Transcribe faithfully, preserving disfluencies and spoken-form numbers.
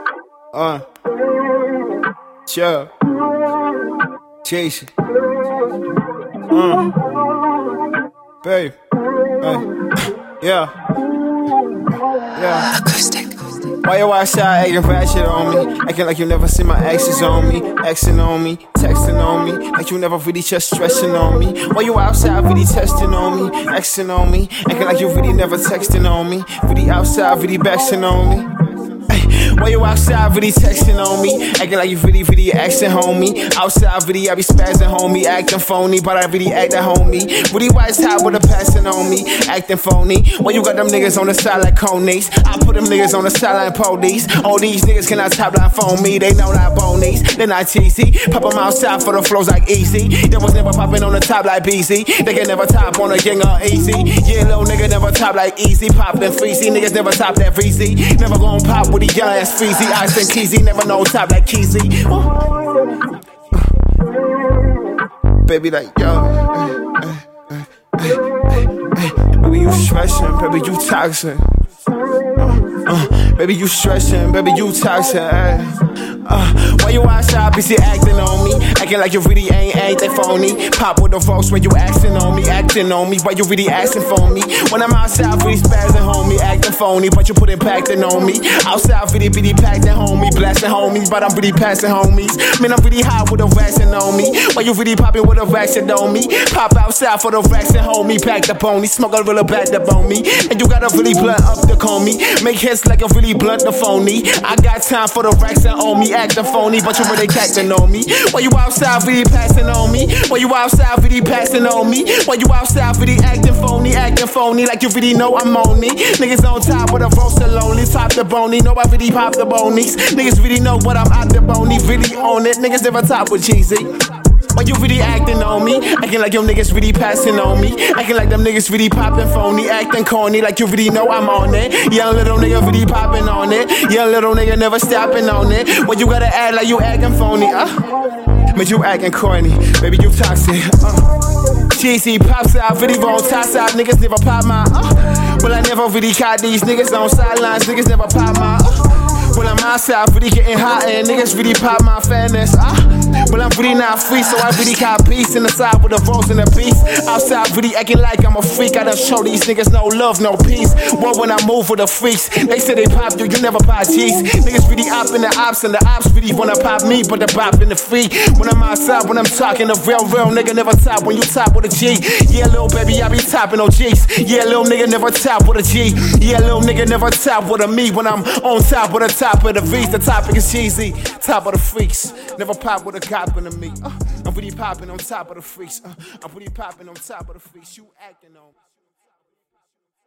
Uh, chill, Jason, uh, babe, uh, yeah, yeah. Acoustic. Why you outside acting ratchet on me? Acting like you never seen my exes on me, Xing on me, texting on me, like you never really just stressing on me. Why you outside really testing on me, Xing on me, acting like you really never texting on me, really outside really bashing on me. Why you outside really texting on me? Acting like you really, really acting homie. Outside really, I be spazzing homie. Acting phony, but I really act that homie. Really wise hot with a passing on me. Acting phony. Why you got them niggas on the side like conies? I put them niggas on the sideline police. All these niggas cannot top line phone me. They know not bonies. They not cheesy. Pop them outside for the flows like easy. They was never popping on the top like B Z. They can never top on a gang or easy. Yeah, little nigga never top like easy. Poppin' freezy. Niggas never top that freezy. Never gon' pop with the young ass freezy. Ice and Keezy, never know top like Keezy. Uh, uh, baby, like yo, uh, uh, uh, uh, baby, you stressing, baby, you toxic. Uh, uh, baby, you stressing, baby, you toxic. Uh, uh, why you outside, busy acting on me? Acting like you really ain't anything phony. Pop with the folks when you acting on me, acting on me. Why you really asking for me? When I'm outside, really spazzing homie, acting phony, but you put impacting on me. Outside, really, really packed and homie, blasting homies, but I'm really passing homies. Man, I'm really hot with a vaccine on me. Why you really popping with a vaccine on me? Pop outside for the vaccine, homie, pack the pony, smoke a real back up on me. And you got a really blunt up to call me. Make hits like a really blunt the phony. I got time for the vaccine on me, acting phony, but you really acting on me. Why you outside really passing on me? Why you outside really passing on me? Why you outside really acting phony, acting phony, like you really know I'm on me? Niggas on top with a roaster lonely, top the bony, know I really pop the bonies. Niggas really know what I'm out the bony, really on it. Niggas never top with cheesy. Why you really acting on me? Acting like them niggas really passing on me. Acting like them niggas really popping phony. Acting corny like you really know I'm on it. Young little nigga really popping on it. Young little nigga never stopping on it. Why you gotta act like you acting phony? Uh, but you acting corny. Baby, you toxic. Uh, cheesy pops out, really wrong toss out. Niggas never pop my. Uh, well, I never really caught these niggas on sidelines. Niggas never pop my. Uh, well, I'm outside, really getting hot, and niggas really pop my fairness. Ah, well, I'm really not free, so I really caught peace in the side with the rose and the beast. Outside, really acting like I'm a freak. I done show these niggas no love, no peace. Well, when I move with the freaks, they say they pop you, you never pop G's. Niggas really op in the ops, and the ops really wanna pop me, but the pop in the free. When I'm outside, when I'm talking, the real, real nigga never top when you top with a G. Yeah, little baby, I be topping on G's. Yeah, little nigga never top with a G. Yeah, little nigga never top with a me when I'm on top with a top. Top of the V's, the topic is cheesy. Top of the freaks, never pop with a cop in me. Uh, I'm really popping on top of the freaks. Uh, I'm really popping on top of the freaks. You acting on.